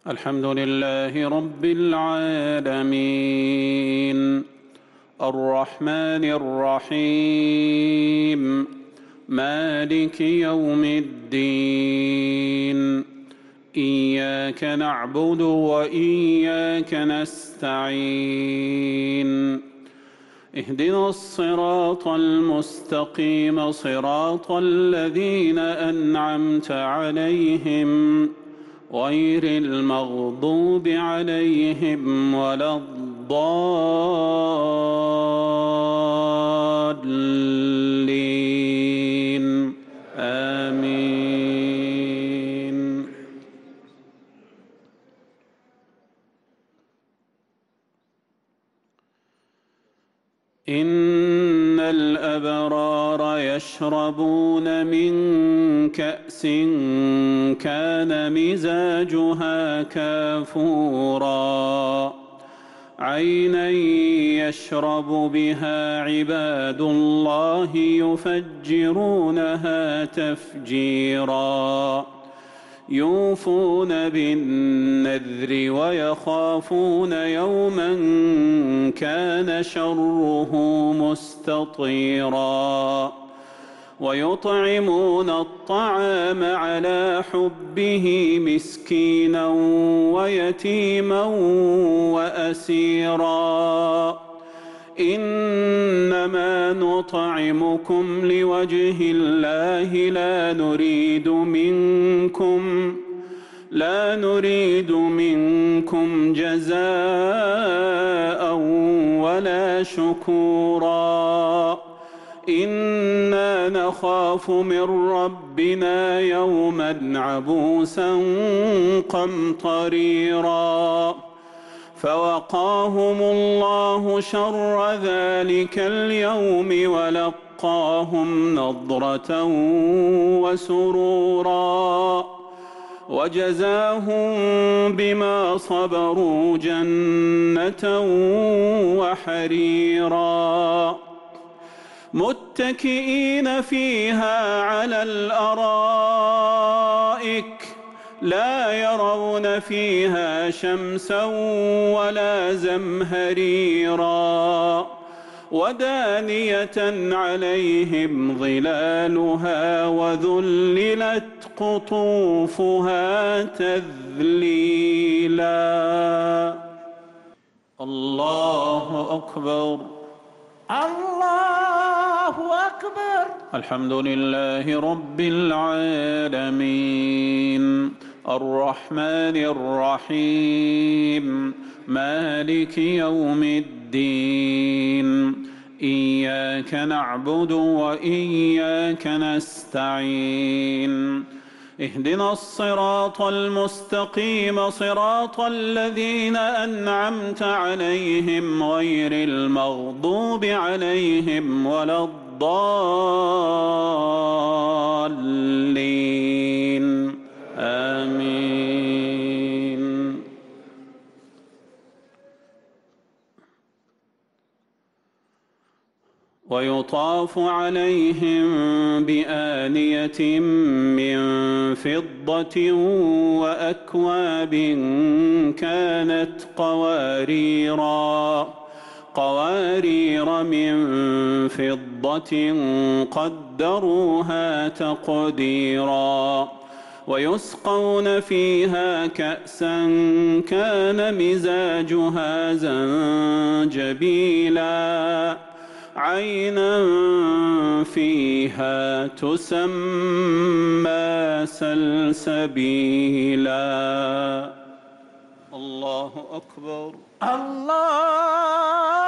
الحمد لله رب العالمين الرحمن الرحيم مالك يوم الدين إياك نعبد وإياك نستعين اهدنا الصراط المستقيم صراط الذين أنعمت عليهم غير المغضوب عليهم ولا الضالين آمين. إن الأبرار يشربون من كأس كان مزاجها كافورا عينا يشرب بها عباد الله يفجرونها تفجيرا يوفون بالنذر ويخافون يوما كان شره مستطيرا ويطعمون الطعام على حبه مسكينا ويتيما وأسيرا إنما نطعمكم لوجه الله لا نريد منكم جزاء ولا شكورا إنا نخاف من ربنا يوما عبوسا قمطريرا فوقاهم الله شر ذلك اليوم ولقاهم نضرة وسرورا وجزاهم بما صبروا جنة وحريرا متكئين فيها على الأرائك لا يرون فيها شمسا ولا زمهريرا ودانية عليهم ظلالها وذللت قطوفها تذليلا. الله أكبر الله أكبر. الحمد لله رب العالمين الرحمن الرحيم مالك يوم الدين إياك نعبد وإياك نستعين اهدنا الصراط المستقيم صراط الذين أنعمت عليهم غير المغضوب عليهم ولا الضالين آمين. ويطاف عليهم بآنية من فضة وأكواب كانت قوارير من فضة قدروها تقديرا ويسقون فيها كأسا كان مزاجها زنجبيلا عينا فيها تسمى سلسبيلا. الله أكبر الله